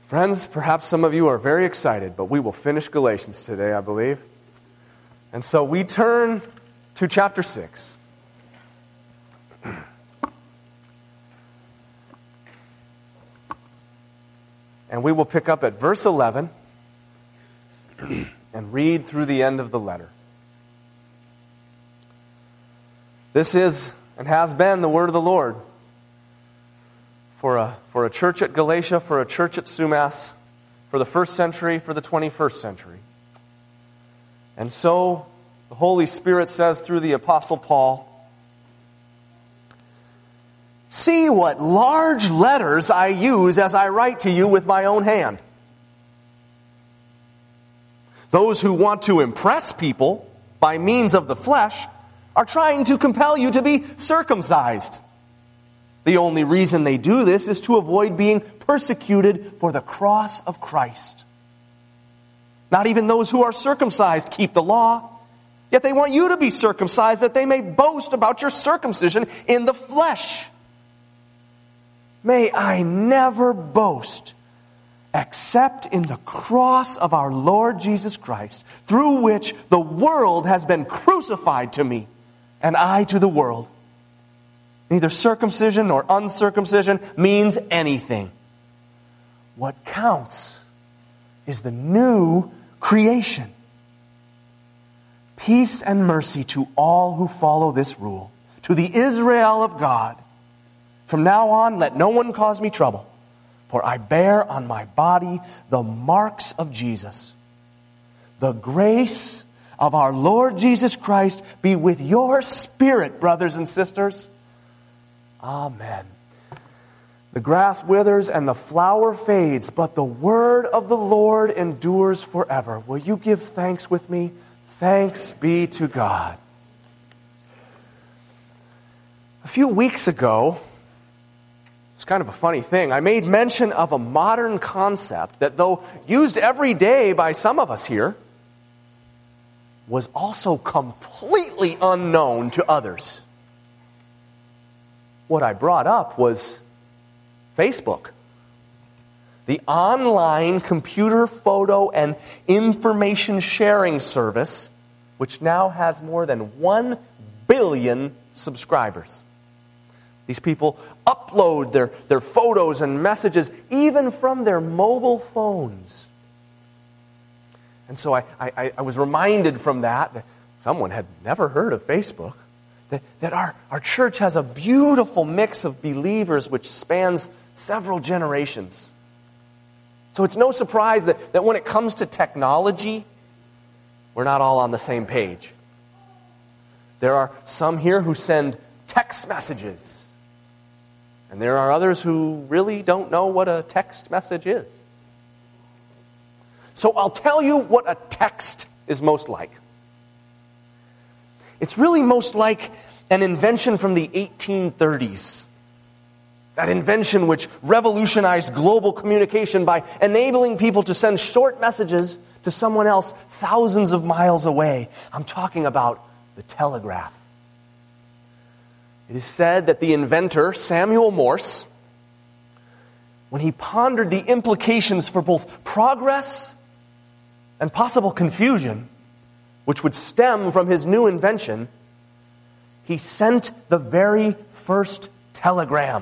Friends, perhaps some of you are very excited, but we will finish Galatians today, I believe. And so we turn to chapter 6. And we will pick up at verse 11 and read through the end of the letter. This is and has been the word of the Lord for a church at Galatia, for a church at Sumas, for the first century, for the 21st century. And so the Holy Spirit says through the Apostle Paul, "See what large letters I use as I write to you with my own hand. Those who want to impress people by means of the flesh are trying to compel you to be circumcised. The only reason they do this is to avoid being persecuted for the cross of Christ. Not even those who are circumcised keep the law, yet they want you to be circumcised that they may boast about your circumcision in the flesh. May I never boast except in the cross of our Lord Jesus Christ, through which the world has been crucified to me, and I to the world. Neither circumcision nor uncircumcision means anything. What counts is the new creation. Peace and mercy to all who follow this rule, to the Israel of God. From now on, let no one cause me trouble, for I bear on my body the marks of Jesus. The grace of our Lord Jesus Christ be with your spirit, brothers and sisters. Amen." The grass withers and the flower fades, but the word of the Lord endures forever. Will you give thanks with me? Thanks be to God. A few weeks ago, it's kind of a funny thing, I made mention of a modern concept that, though used every day by some of us here, was also completely unknown to others. What I brought up was Facebook, the online computer photo and information sharing service, which now has more than 1 billion subscribers. These people upload their photos and messages even from their mobile phones. And so I was reminded from that someone had never heard of Facebook, that our church has a beautiful mix of believers which spans several generations. So it's no surprise that when it comes to technology, we're not all on the same page. There are some here who send text messages, and there are others who really don't know what a text message is. So I'll tell you what a text is most like. It's really most like an invention from the 1830s. That invention which revolutionized global communication by enabling people to send short messages to someone else thousands of miles away. I'm talking about the telegraph. It is said that the inventor, Samuel Morse, when he pondered the implications for both progress and possible confusion, which would stem from his new invention, he sent the very first telegram.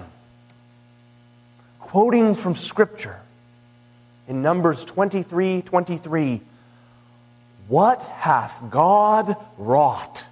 Quoting from Scripture in Numbers 23:23, "What hath God wrought?"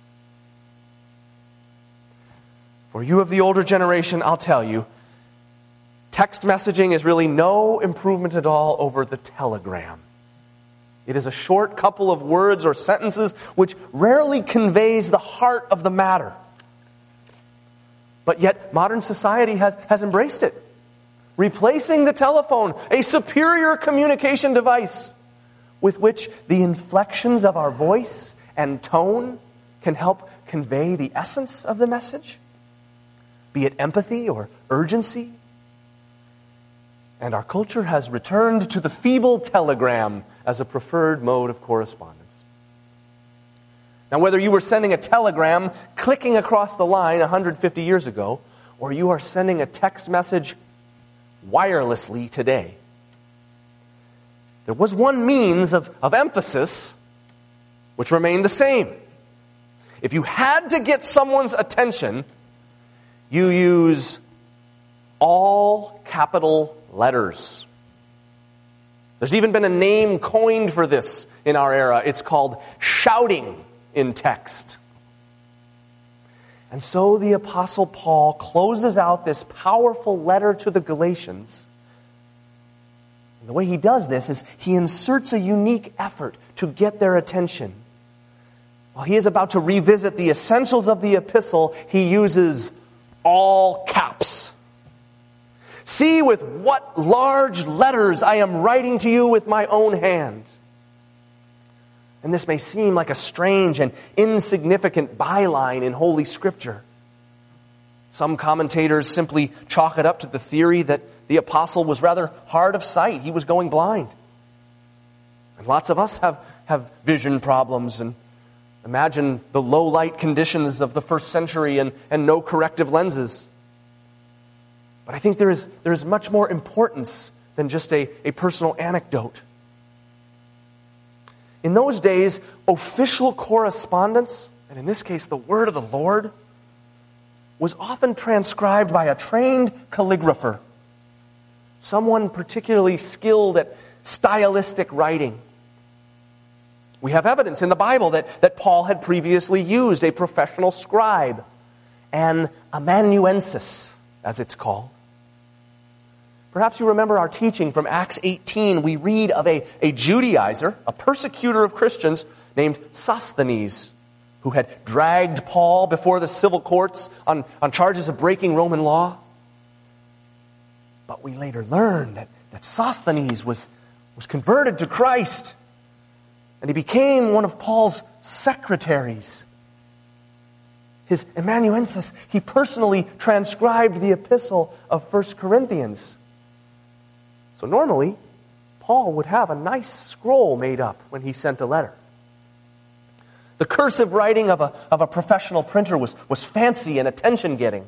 For you of the older generation, I'll tell you, text messaging is really no improvement at all over the telegram. It is a short couple of words or sentences which rarely conveys the heart of the matter. But yet modern society has embraced it, replacing the telephone, a superior communication device with which the inflections of our voice and tone can help convey the essence of the message, be it empathy or urgency. And our culture has returned to the feeble telegram as a preferred mode of correspondence. Now, whether you were sending a telegram clicking across the line 150 years ago, or you are sending a text message wirelessly today, there was one means of emphasis which remained the same. If you had to get someone's attention, you use all capital letters. There's even been a name coined for this in our era. It's called shouting in text. And so the Apostle Paul closes out this powerful letter to the Galatians. And the way he does this is he inserts a unique effort to get their attention. While he is about to revisit the essentials of the epistle, he uses all caps. See with what large letters I am writing to you with my own hand. And this may seem like a strange and insignificant byline in Holy Scripture. Some commentators simply chalk it up to the theory that the apostle was rather hard of sight. He was going blind. And lots of us have vision problems. And imagine the low light conditions of the first century and no corrective lenses. But I think there is much more importance than just a personal anecdote. In those days, official correspondence, and in this case the word of the Lord, was often transcribed by a trained calligrapher, someone particularly skilled at stylistic writing. We have evidence in the Bible that Paul had previously used a professional scribe, an amanuensis, as it's called. Perhaps you remember our teaching from Acts 18. We read of a Judaizer, a persecutor of Christians, named Sosthenes, who had dragged Paul before the civil courts on charges of breaking Roman law. But we later learned that Sosthenes was converted to Christ, and he became one of Paul's secretaries. His amanuensis, he personally transcribed the epistle of 1 Corinthians. So normally, Paul would have a nice scroll made up when he sent a letter. The cursive writing of a professional printer was fancy and attention-getting.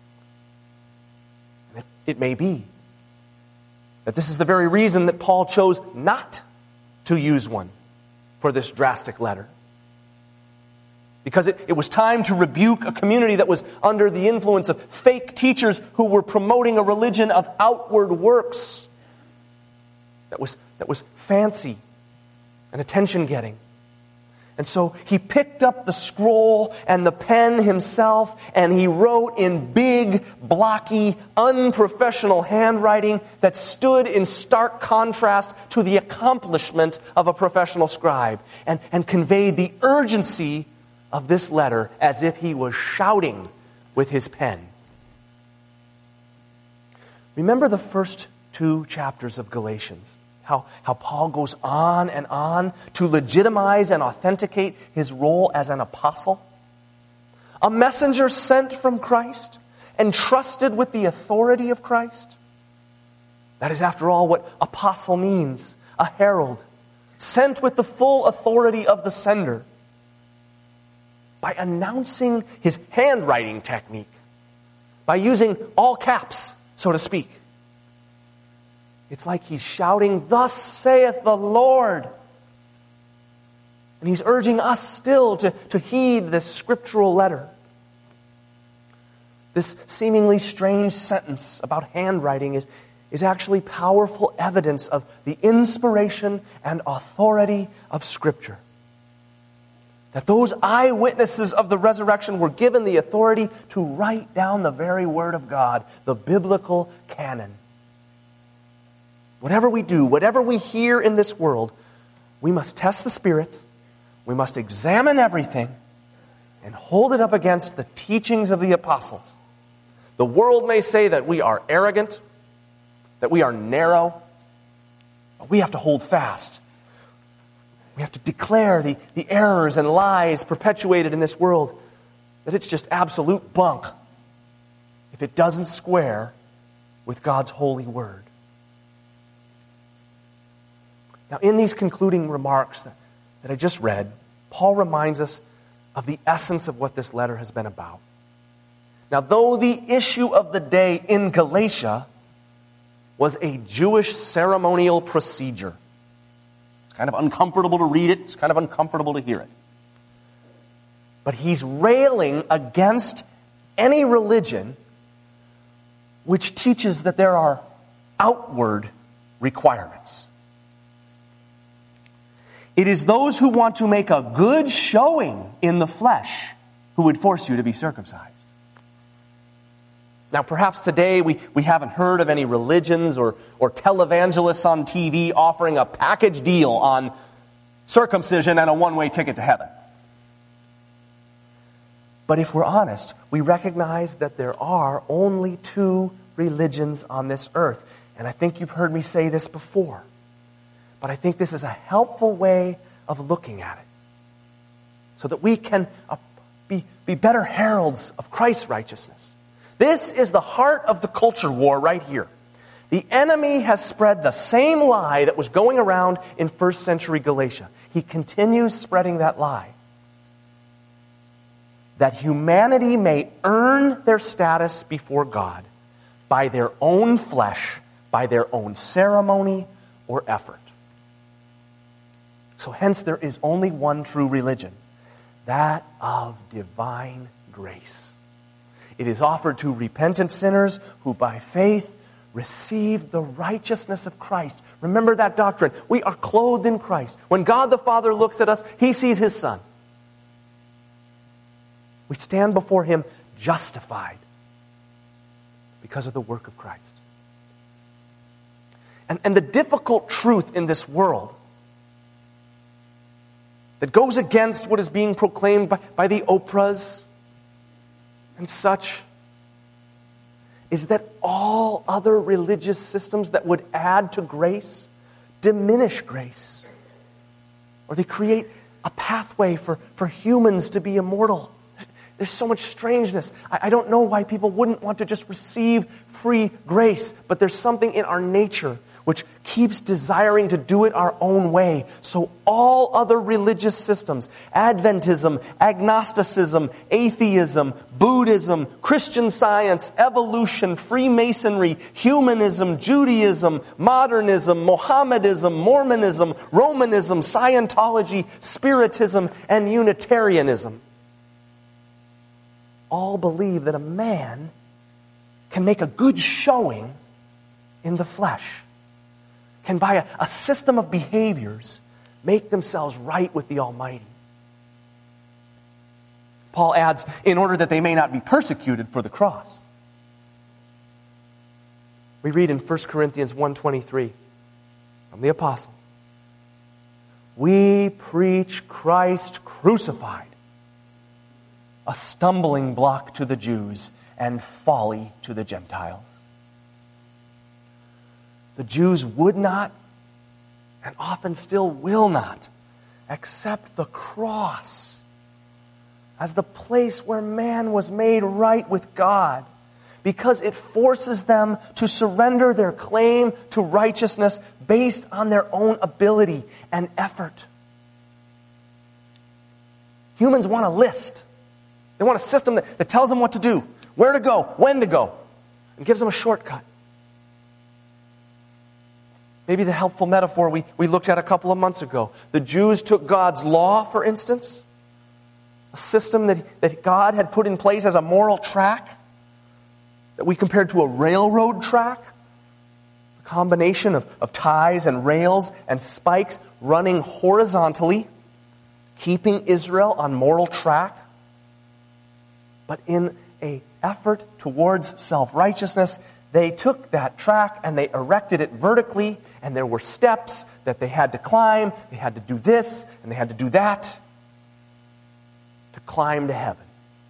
It may be that this is the very reason that Paul chose not to use one for this drastic letter. Because it was time to rebuke a community that was under the influence of fake teachers who were promoting a religion of outward works that was fancy and attention-getting. And so he picked up the scroll and the pen himself, and he wrote in big, blocky, unprofessional handwriting that stood in stark contrast to the accomplishment of a professional scribe, and conveyed the urgency of this letter as if he was shouting with his pen. Remember the first 2 chapters of Galatians, how Paul goes on and on to legitimize and authenticate his role as an apostle? A messenger sent from Christ, entrusted with the authority of Christ. That is, after all, what apostle means, a herald, sent with the full authority of the sender. By announcing his handwriting technique, by using all caps, so to speak. It's like he's shouting, "Thus saith the Lord." And he's urging us still to heed this scriptural letter. This seemingly strange sentence about handwriting is actually powerful evidence of the inspiration and authority of Scripture. That those eyewitnesses of the resurrection were given the authority to write down the very Word of God, the biblical canon. Whatever we do, whatever we hear in this world, we must test the spirits, we must examine everything, and hold it up against the teachings of the apostles. The world may say that we are arrogant, that we are narrow, but we have to hold fast. We have to declare the errors and lies perpetuated in this world, that it's just absolute bunk if it doesn't square with God's holy word. Now, in these concluding remarks that I just read, Paul reminds us of the essence of what this letter has been about. Now, though the issue of the day in Galatia was a Jewish ceremonial procedure, kind of uncomfortable to read it. It's kind of uncomfortable to hear it. But he's railing against any religion which teaches that there are outward requirements. It is those who want to make a good showing in the flesh who would force you to be circumcised. Now, perhaps today we haven't heard of any religions or televangelists on TV offering a package deal on circumcision and a one-way ticket to heaven. But if we're honest, we recognize that there are only two religions on this earth. And I think you've heard me say this before. But I think this is a helpful way of looking at it, so that we can be better heralds of Christ's righteousness. This is the heart of the culture war right here. The enemy has spread the same lie that was going around in first century Galatia. He continues spreading that lie. That humanity may earn their status before God by their own flesh, by their own ceremony or effort. So hence there is only one true religion, that of divine grace. It is offered to repentant sinners who by faith receive the righteousness of Christ. Remember that doctrine. We are clothed in Christ. When God the Father looks at us, He sees His Son. We stand before Him justified because of the work of Christ. And the difficult truth in this world that goes against what is being proclaimed by the Oprahs and such is that all other religious systems that would add to grace diminish grace. Or they create a pathway for humans to be immortal. There's so much strangeness. I don't know why people wouldn't want to just receive free grace, but there's something in our nature which keeps desiring to do it our own way. So all other religious systems, Adventism, agnosticism, atheism, Buddhism, Christian Science, evolution, Freemasonry, humanism, Judaism, modernism, Mohammedism, Mormonism, Romanism, Scientology, Spiritism, and Unitarianism all believe that a man can make a good showing in the flesh, can by a system of behaviors make themselves right with the Almighty. Paul adds, in order that they may not be persecuted for the cross. We read in 1 Corinthians 1:23 from the apostle, "We preach Christ crucified, a stumbling block to the Jews and folly to the Gentiles." The Jews would not, and often still will not, accept the cross as the place where man was made right with God, because it forces them to surrender their claim to righteousness based on their own ability and effort. Humans want a list. They want a system that tells them what to do, where to go, when to go, and gives them a shortcut. Maybe the helpful metaphor we looked at a couple of months ago. The Jews took God's law, for instance, a system that God had put in place as a moral track that we compared to a railroad track, a combination of ties and rails and spikes running horizontally, keeping Israel on moral track. But in an effort towards self-righteousness, they took that track and they erected it vertically, and there were steps that they had to climb. They had to do this and they had to do that to climb to heaven.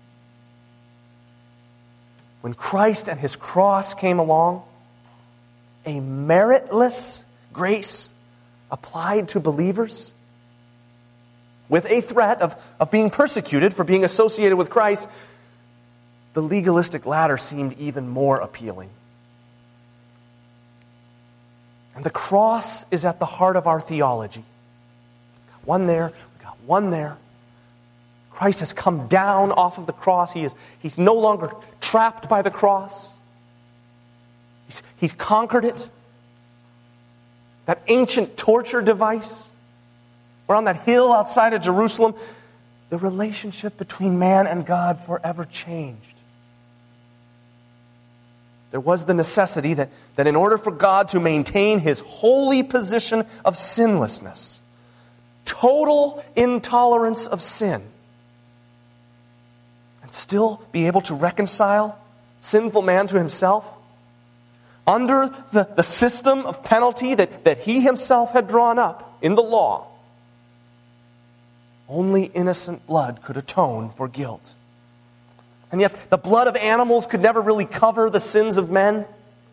When Christ and His cross came along, a meritless grace applied to believers with a threat of being persecuted for being associated with Christ, the legalistic ladder seemed even more appealing. And the cross is at the heart of our theology. We've got one there, we've got one there. Christ has come down off of the cross. He's no longer trapped by the cross. He's conquered it. That ancient torture device or on that hill outside of Jerusalem, the relationship between man and God forever changed. There was the necessity that in order for God to maintain his holy position of sinlessness, total intolerance of sin, and still be able to reconcile sinful man to himself, under the system of penalty that he himself had drawn up in the law, only innocent blood could atone for guilt. And yet the blood of animals could never really cover the sins of men.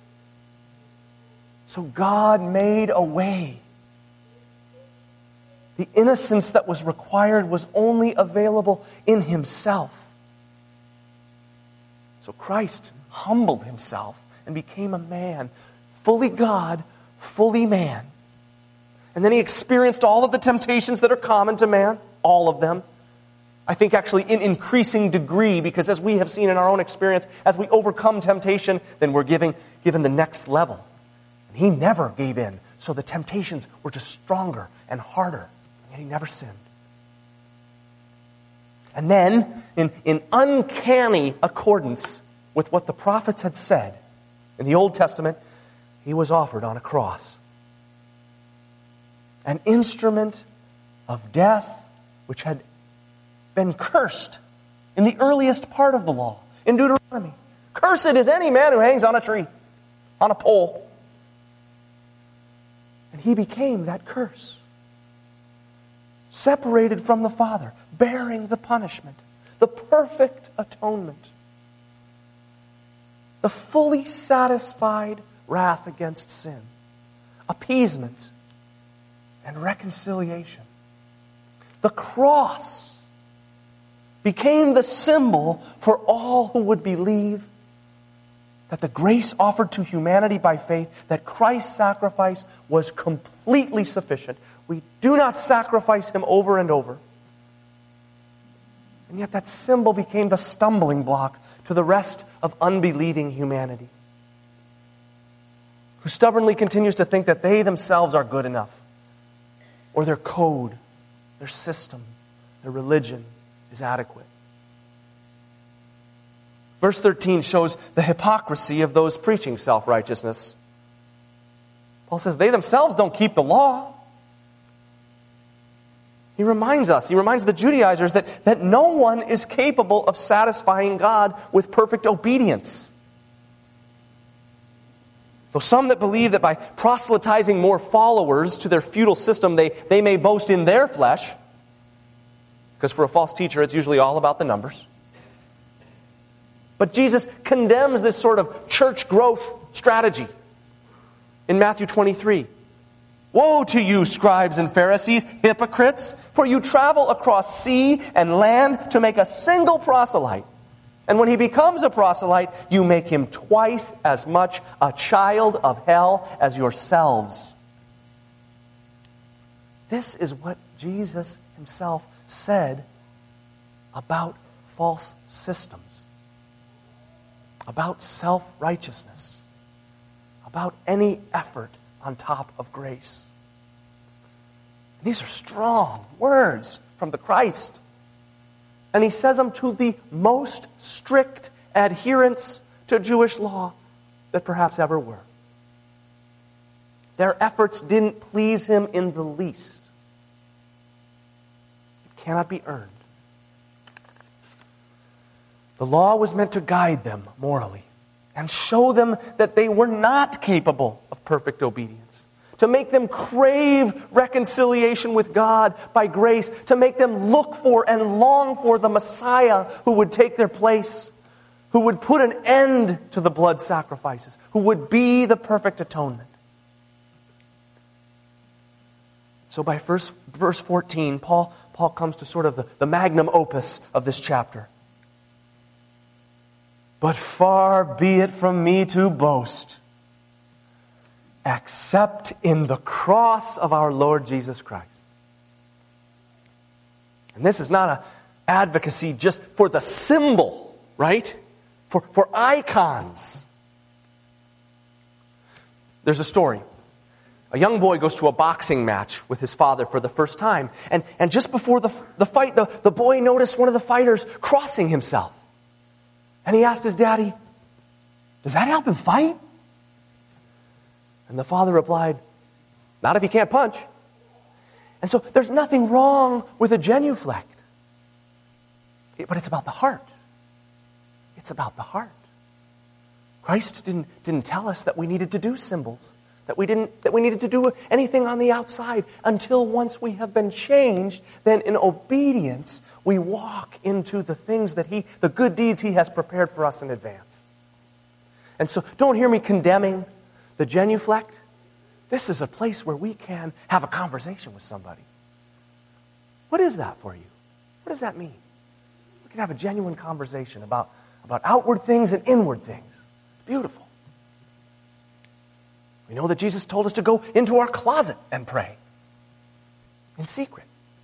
So God made a way. The innocence that was required was only available in himself. So Christ humbled himself and became a man, fully God, fully man. And then he experienced all of the temptations that are common to man, all of them. I think actually in increasing degree, because as we have seen in our own experience, as we overcome temptation, then we're given the next level. And he never gave in, so the temptations were just stronger and harder, and yet he never sinned. And then, in uncanny accordance with what the prophets had said, in the Old Testament, he was offered on a cross. An instrument of death which had been cursed in the earliest part of the law, in Deuteronomy. Cursed is any man who hangs on a tree, on a pole. And he became that curse. Separated from the Father, bearing the punishment, the perfect atonement, the fully satisfied wrath against sin, appeasement, and reconciliation. The cross became the symbol for all who would believe that the grace offered to humanity by faith, that Christ's sacrifice was completely sufficient. We do not sacrifice him over and over. And yet that symbol became the stumbling block to the rest of unbelieving humanity, who stubbornly continues to think that they themselves are good enough, or their code, their system, their religion is adequate. Verse 13 shows the hypocrisy of those preaching self-righteousness. Paul says they themselves don't keep the law. He reminds the Judaizers that no one is capable of satisfying God with perfect obedience. Though some that believe that by proselytizing more followers to their feudal system, they may boast in their flesh, because for a false teacher it's usually all about the numbers. But Jesus condemns this sort of church growth strategy in Matthew 23. Woe to you, scribes and Pharisees, hypocrites, for you travel across sea and land to make a single proselyte. And when he becomes a proselyte, you make him twice as much a child of hell as yourselves. This is what Jesus himself said about false systems, about self-righteousness, about any effort on top of grace. These are strong words from the Christ. And he says them to the most strict adherents to Jewish law that perhaps ever were. Their efforts didn't please him in the least. It cannot be earned. The law was meant to guide them morally and show them that they were not capable of perfect obedience, to make them crave reconciliation with God by grace, to make them look for and long for the Messiah who would take their place, who would put an end to the blood sacrifices, who would be the perfect atonement. So by verse 14, Paul comes to sort of the magnum opus of this chapter. But far be it from me to boast, except in the cross of our Lord Jesus Christ. And this is not an advocacy just for the symbol, right? For icons. There's a story A young boy goes to a boxing match with his father for the first time. And just before the fight, the boy noticed one of the fighters crossing himself. And he asked his daddy, "Does that help him fight?" And the father replied, "Not if he can't punch." And so there's nothing wrong with a genuflect. But it's about the heart. It's about the heart. Christ didn't tell us that we needed to do symbols, that we needed to do anything on the outside until once we have been changed, then in obedience we walk into the things that the good deeds He has prepared for us in advance. And so don't hear me condemning the genuflect. This is a place where we can have a conversation with somebody. What is that for you? What does that mean? We can have a genuine conversation about outward things and inward things. It's beautiful. We know that Jesus told us to go into our closet and pray in secret.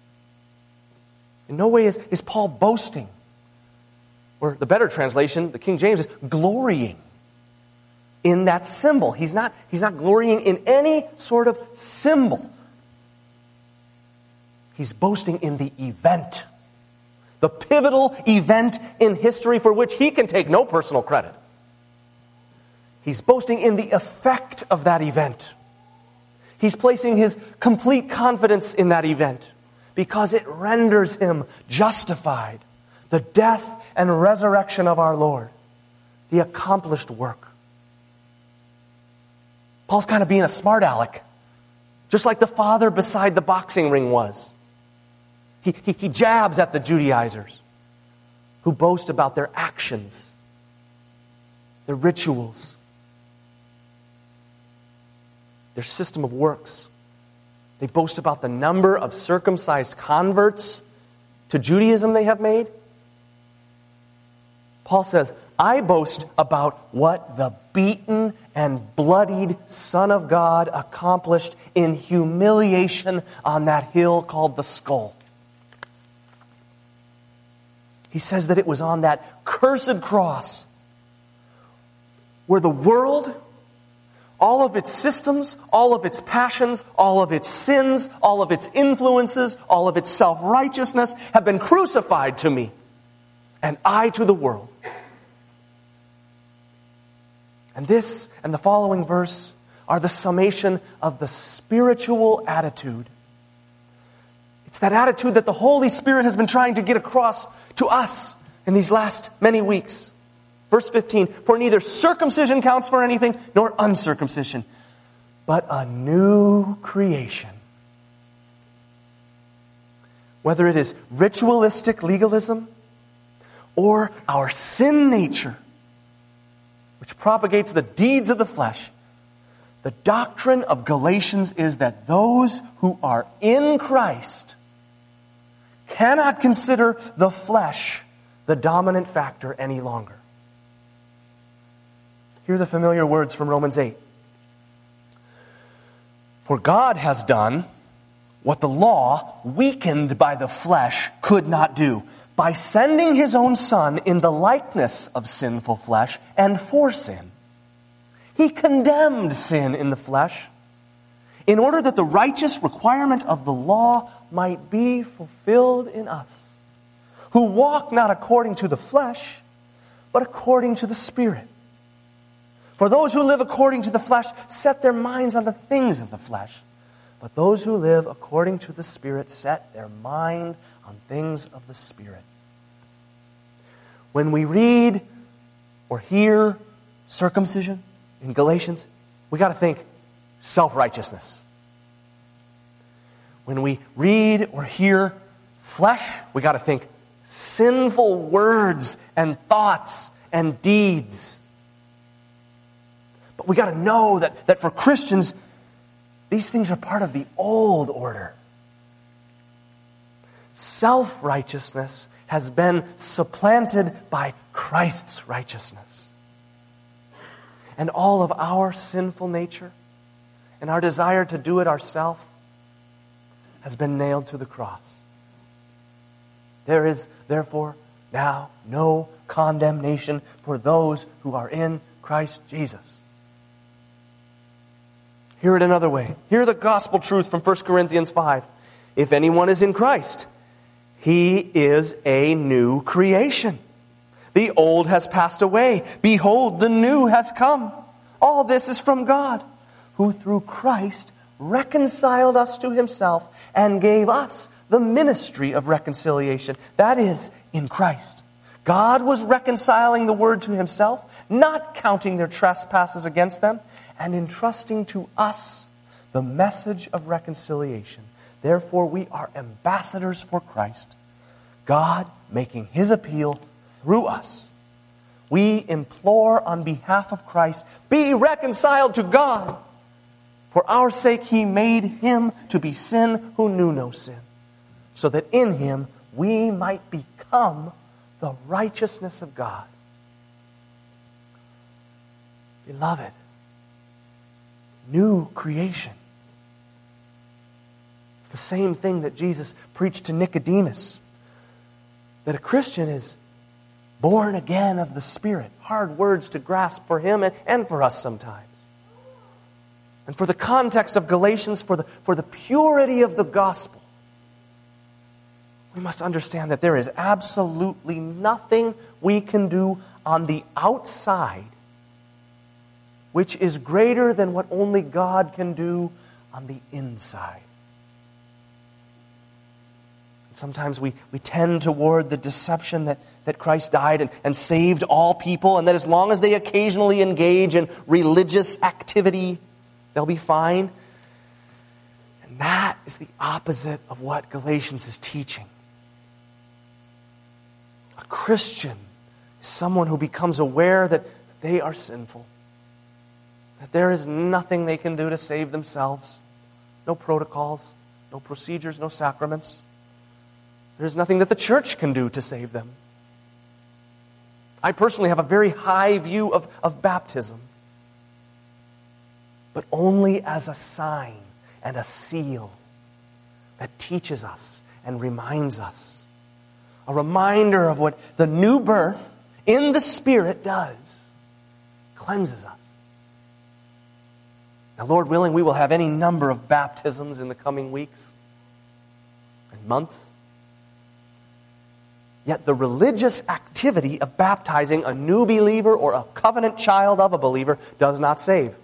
In no way is Paul boasting, or the better translation, the King James, is glorying in that symbol. He's not glorying in any sort of symbol. He's boasting in the event. The pivotal event in history for which he can take no personal credit. He's boasting in the effect of that event. He's placing his complete confidence in that event because it renders him justified. The death and resurrection of our Lord. The accomplished work. Paul's kind of being a smart aleck, just like the father beside the boxing ring was. He jabs at the Judaizers who boast about their actions, their rituals, their system of works. They boast about the number of circumcised converts to Judaism they have made. Paul says, I boast about what the beaten and bloodied Son of God accomplished in humiliation on that hill called the skull. He says that it was on that cursed cross where the world, all of its systems, all of its passions, all of its sins, all of its influences, all of its self-righteousness have been crucified to me, and I to the world. And this and the following verse are the summation of the spiritual attitude. It's that attitude that the Holy Spirit has been trying to get across to us in these last many weeks. Verse 15, for neither circumcision counts for anything, nor uncircumcision, but a new creation. Whether it is ritualistic legalism or our sin nature, which propagates the deeds of the flesh, the doctrine of Galatians is that those who are in Christ cannot consider the flesh the dominant factor any longer. Hear the familiar words from Romans 8. For God has done what the law, weakened by the flesh, could not do, by sending His own Son in the likeness of sinful flesh and for sin. He condemned sin in the flesh in order that the righteous requirement of the law might be fulfilled in us, who walk not according to the flesh, but according to the Spirit. For those who live according to the flesh set their minds on the things of the flesh, but those who live according to the Spirit set their mind on things of the Spirit. When we read or hear circumcision in Galatians, we got to think self-righteousness. When we read or hear flesh, we got to think sinful words and thoughts and deeds. But we got to know that for Christians, these things are part of the old order. Self-righteousness has been supplanted by Christ's righteousness. And all of our sinful nature and our desire to do it ourselves has been nailed to the cross. There is, therefore, now no condemnation for those who are in Christ Jesus. Hear it another way. Hear the gospel truth from 1 Corinthians 5. If anyone is in Christ, he is a new creation. The old has passed away. Behold, the new has come. All this is from God, who through Christ reconciled us to himself and gave us the ministry of reconciliation. That is, in Christ. God was reconciling the world to himself, not counting their trespasses against them, and entrusting to us the message of reconciliation. Therefore, we are ambassadors for Christ, God making his appeal through us. We implore on behalf of Christ, be reconciled to God. For our sake he made him to be sin who knew no sin, so that in him we might become the righteousness of God. Beloved, new creation. It's the same thing that Jesus preached to Nicodemus, that a Christian is born again of the Spirit. Hard words to grasp for him and for us sometimes. And for the context of Galatians, for the purity of the gospel, we must understand that there is absolutely nothing we can do on the outside which is greater than what only God can do on the inside. And sometimes we tend toward the deception that Christ died and saved all people, and that as long as they occasionally engage in religious activity, they'll be fine. And that is the opposite of what Galatians is teaching. A Christian is someone who becomes aware that they are sinful, that there is nothing they can do to save themselves. No protocols, no procedures, no sacraments. There's nothing that the church can do to save them. I personally have a very high view of baptism, but only as a sign and a seal that teaches us and reminds us. A reminder of what the new birth in the Spirit does. Cleanses us. Now, Lord willing, we will have any number of baptisms in the coming weeks and months. Yet the religious activity of baptizing a new believer or a covenant child of a believer does not save.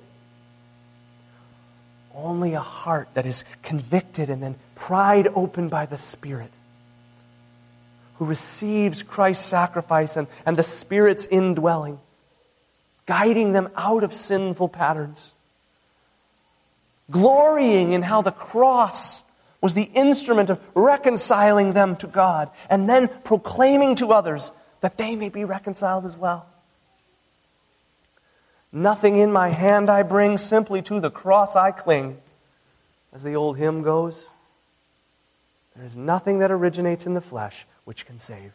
Only a heart that is convicted and then pried open by the Spirit, who receives Christ's sacrifice and the Spirit's indwelling, guiding them out of sinful patterns, glorying in how the cross was the instrument of reconciling them to God, and then proclaiming to others that they may be reconciled as well. Nothing in my hand I bring, simply to the cross I cling. As the old hymn goes, there is nothing that originates in the flesh which can save.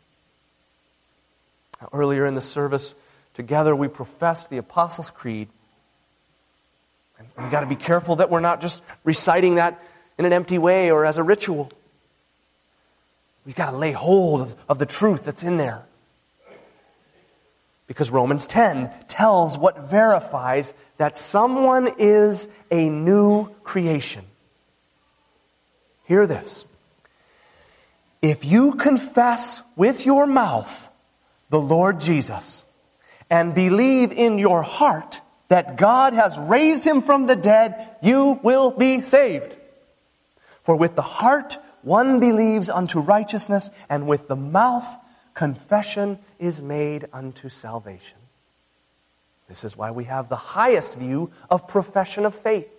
Now, earlier in the service, together we professed the Apostles' Creed. And we've got to be careful that we're not just reciting that in an empty way or as a ritual. We've got to lay hold of the truth that's in there. Because Romans 10 tells what verifies that someone is a new creation. Hear this. If you confess with your mouth the Lord Jesus and believe in your heart that God has raised him from the dead, you will be saved. For with the heart one believes unto righteousness, and with the mouth confession is made unto salvation. This is why we have the highest view of profession of faith.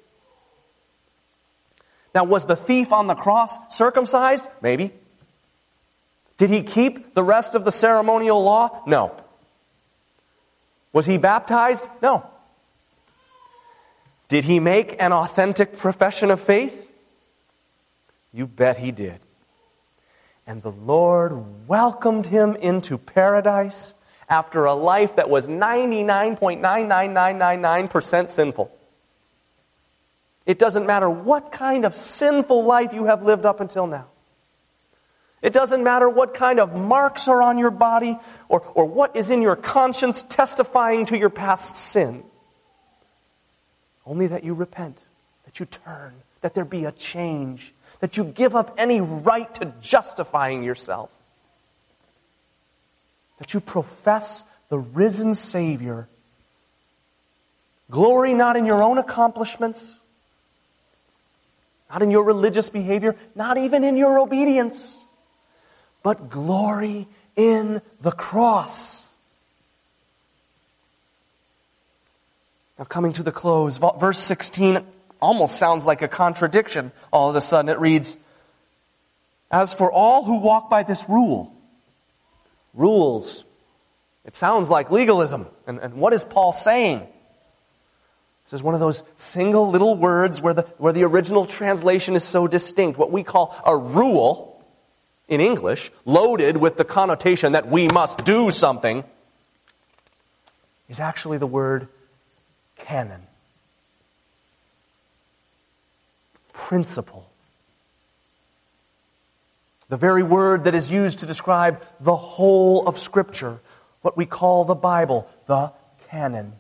Now, was the thief on the cross circumcised? Maybe. Did he keep the rest of the ceremonial law? No. Was he baptized? No. Did he make an authentic profession of faith? You bet he did. And the Lord welcomed him into paradise after a life that was 99.99999% sinful. It doesn't matter what kind of sinful life you have lived up until now. It doesn't matter what kind of marks are on your body or what is in your conscience testifying to your past sin. Only that you repent, that you turn, that there be a change, that you give up any right to justifying yourself, that you profess the risen Savior. Glory not in your own accomplishments, not in your religious behavior, not even in your obedience, but glory in the cross. Now, coming to the close, verse 16 almost sounds like a contradiction. All of a sudden it reads, as for all who walk by this rule, rules, it sounds like legalism. And what is Paul saying? This is one of those single little words where the original translation is so distinct. What we call a rule in English, loaded with the connotation that we must do something, is actually the word canon. Principle. The very word that is used to describe the whole of Scripture, what we call the Bible, the canon.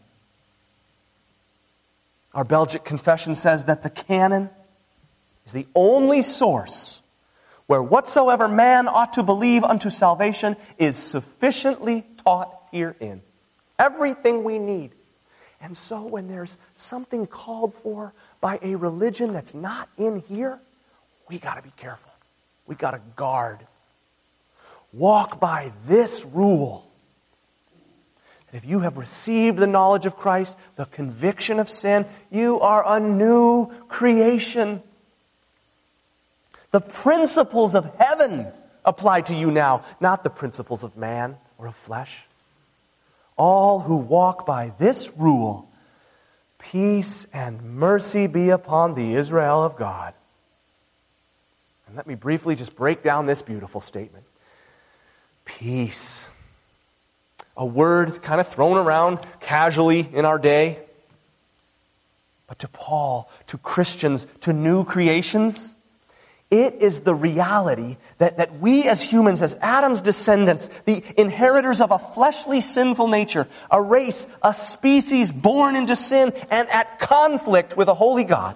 Our Belgic confession says that the canon is the only source where whatsoever man ought to believe unto salvation is sufficiently taught herein. Everything we need. And so when there's something called for by a religion that's not in here, we got to be careful. We got to guard. Walk by this rule. If you have received the knowledge of Christ, the conviction of sin, you are a new creation. The principles of heaven apply to you now, not the principles of man or of flesh. All who walk by this rule, peace and mercy be upon the Israel of God. And let me briefly just break down this beautiful statement. Peace. A word kind of thrown around casually in our day. But to Paul, to Christians, to new creations, it is the reality that we as humans, as Adam's descendants, the inheritors of a fleshly sinful nature, a race, a species born into sin and at conflict with a holy God,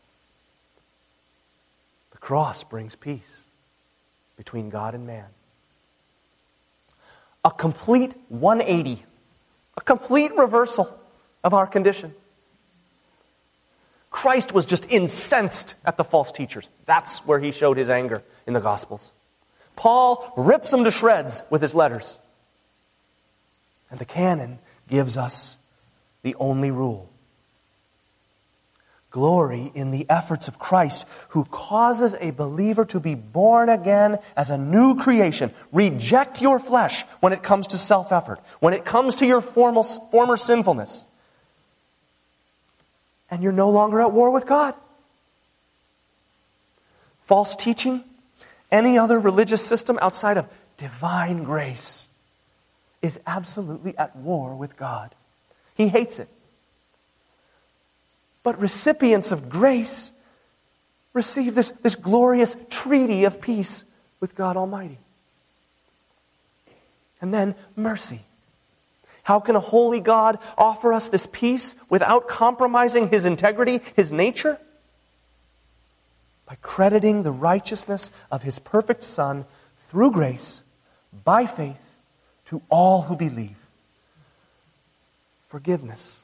the cross brings peace between God and man. A complete 180, a complete reversal of our condition. Christ was just incensed at the false teachers. That's where he showed his anger in the Gospels. Paul rips them to shreds with his letters. And the canon gives us the only rule. Glory in the efforts of Christ, who causes a believer to be born again as a new creation. Reject your flesh when it comes to self-effort, when it comes to your former sinfulness. And you're no longer at war with God. False teaching, any other religious system outside of divine grace is absolutely at war with God. He hates it. But recipients of grace receive this glorious treaty of peace with God Almighty. And then mercy. How can a holy God offer us this peace without compromising His integrity, His nature? By crediting the righteousness of His perfect Son through grace, by faith, to all who believe. Forgiveness.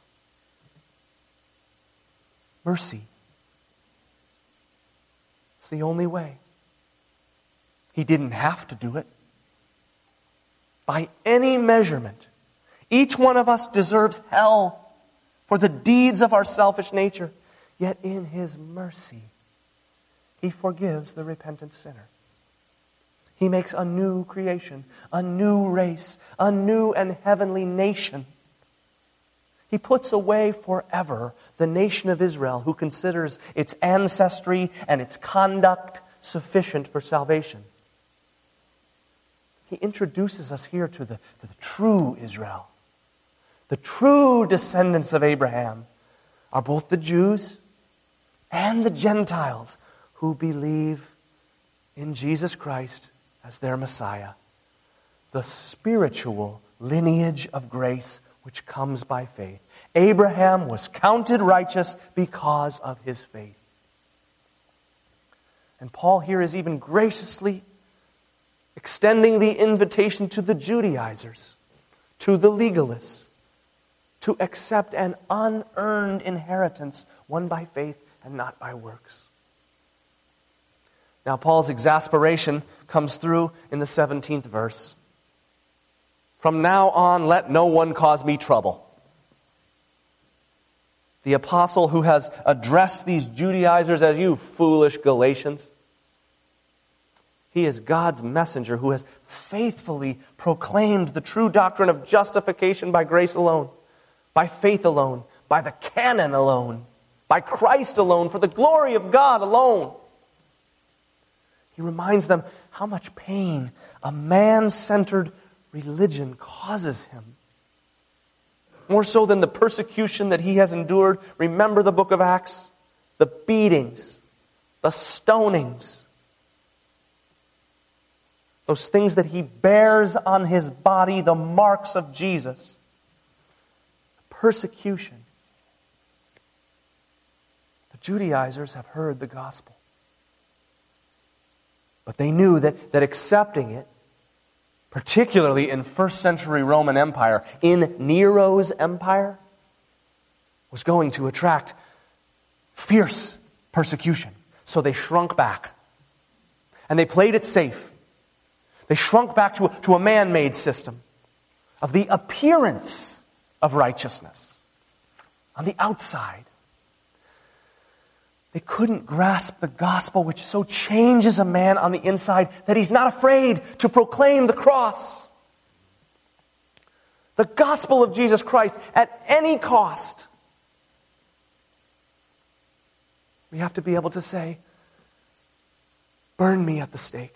Mercy. It's the only way. He didn't have to do it. By any measurement, each one of us deserves hell for the deeds of our selfish nature. Yet in His mercy, He forgives the repentant sinner. He makes a new creation, a new race, a new and heavenly nation. He puts away forever the nation of Israel, who considers its ancestry and its conduct sufficient for salvation. He introduces us here to the true Israel. The true descendants of Abraham are both the Jews and the Gentiles who believe in Jesus Christ as their Messiah. The spiritual lineage of grace which comes by faith. Abraham was counted righteous because of his faith. And Paul here is even graciously extending the invitation to the Judaizers, to the legalists, to accept an unearned inheritance won by faith and not by works. Now, Paul's exasperation comes through in the 17th verse. From now on, let no one cause me trouble. The apostle who has addressed these Judaizers as you foolish Galatians, he is God's messenger who has faithfully proclaimed the true doctrine of justification by grace alone, by faith alone, by the canon alone, by Christ alone, for the glory of God alone. He reminds them how much pain a man-centered religion causes him. More so than the persecution that he has endured. Remember the book of Acts? The beatings, the stonings, those things that he bears on his body, the marks of Jesus. Persecution. The Judaizers have heard the gospel. But they knew that accepting it, particularly in first century Roman Empire, in Nero's empire, was going to attract fierce persecution. So they shrunk back. And they played it safe. They shrunk back to a man-made system of the appearance of righteousness on the outside. They couldn't grasp the gospel which so changes a man on the inside that he's not afraid to proclaim the cross. The gospel of Jesus Christ at any cost. We have to be able to say, burn me at the stake.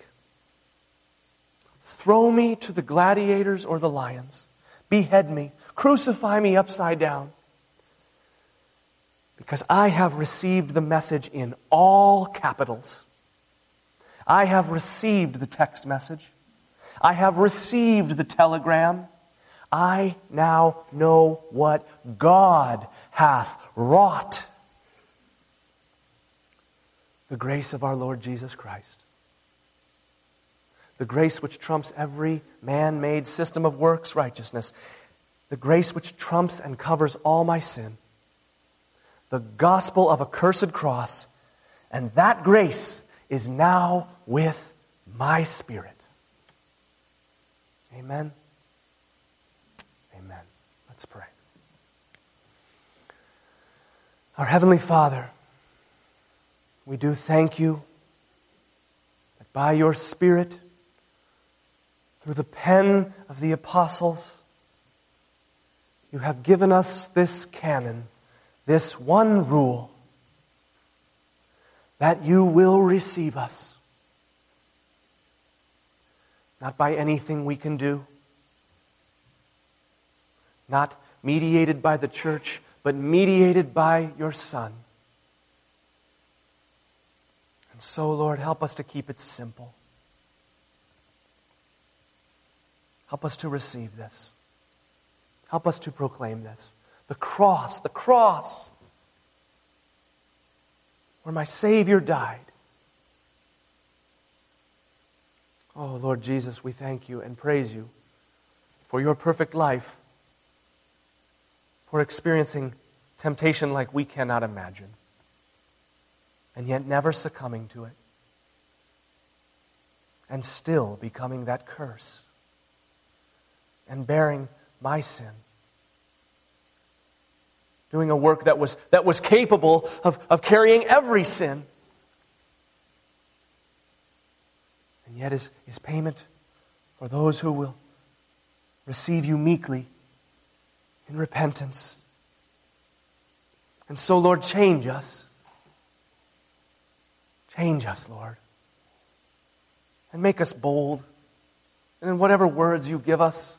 Throw me to the gladiators or the lions. Behead me. Crucify me upside down. Because I have received the message in all capitals. I have received the text message. I have received the telegram. I now know what God hath wrought. The grace of our Lord Jesus Christ. The grace which trumps every man-made system of works righteousness. The grace which trumps and covers all my sin. The gospel of a cursed cross, and that grace is now with my spirit. Amen. Amen. Let's pray. Our Heavenly Father, we do thank you that by your Spirit, through the pen of the apostles, you have given us this canon, this one rule, that you will receive us. Not by anything we can do, not mediated by the church, but mediated by your Son. And so, Lord, help us to keep it simple. Help us to receive this. Help us to proclaim this. The cross, where my Savior died. Oh, Lord Jesus, we thank you and praise you for your perfect life, for experiencing temptation like we cannot imagine, and yet never succumbing to it, and still becoming that curse, and bearing my sin. Doing a work that was capable of carrying every sin. And yet is payment for those who will receive you meekly in repentance. And so, Lord, change us. Change us, Lord. And make us bold. And in whatever words you give us,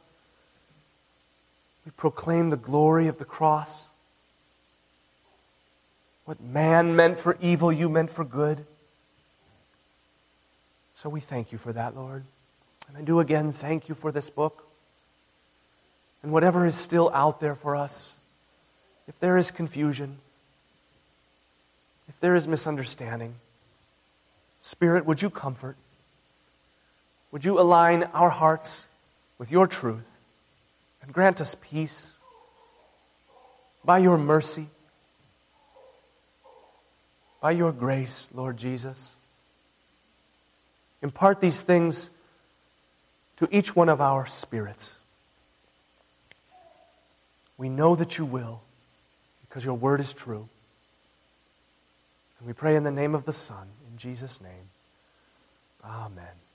we proclaim the glory of the cross. What man meant for evil, you meant for good. So we thank you for that, Lord. And I do again thank you for this book. And whatever is still out there for us, if there is confusion, if there is misunderstanding, Spirit, would you comfort? Would you align our hearts with your truth and grant us peace by your mercy, by your grace, Lord Jesus? Impart these things to each one of our spirits. We know that you will, because your word is true. And we pray in the name of the Son, in Jesus' name. Amen.